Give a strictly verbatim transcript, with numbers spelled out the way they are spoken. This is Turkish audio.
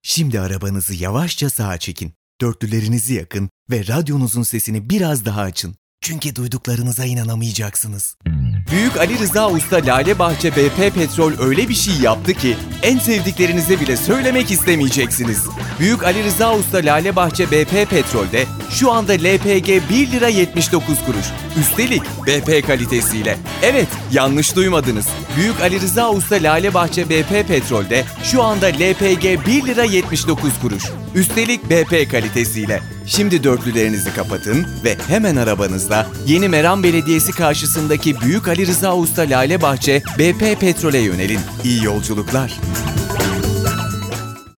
Şimdi arabanızı yavaşça sağa çekin. Dörtlülerinizi yakın ve radyonuzun sesini biraz daha açın. Çünkü duyduklarınıza inanamayacaksınız. Büyük Ali Rıza Usta Lale Bahçe B P Petrol öyle bir şey yaptı ki en sevdiklerinize bile söylemek istemeyeceksiniz. Büyük Ali Rıza Usta Lale Bahçe B P Petrol'de şu anda L P G bir lira yetmiş dokuz kuruş. Üstelik B P kalitesiyle. Evet, yanlış duymadınız. Büyük Ali Rıza Usta Lale Bahçe B P Petrol'de şu anda L P G bir lira yetmiş dokuz kuruş. Üstelik B P kalitesiyle. Şimdi dörtlülerinizi kapatın ve hemen arabanızda Yeni Meram Belediyesi karşısındaki Büyük Ali Rıza Usta Lale Bahçe B P Petrol'e yönelin. İyi yolculuklar.